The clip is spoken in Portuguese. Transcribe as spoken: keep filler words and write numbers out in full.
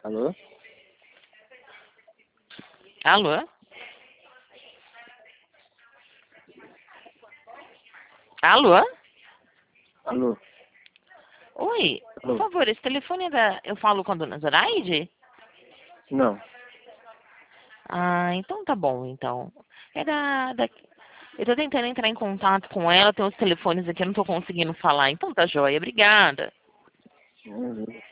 Alô? Alô? Alô? Alô? Oi, por Alô? favor, esse telefone é da... Eu falo com a dona Zoraide? Não. Ah, então tá bom, então. É da... da... Eu tô tentando entrar em contato com ela, tem os telefones aqui, eu não tô conseguindo falar. Então tá joia, obrigada. Uhum.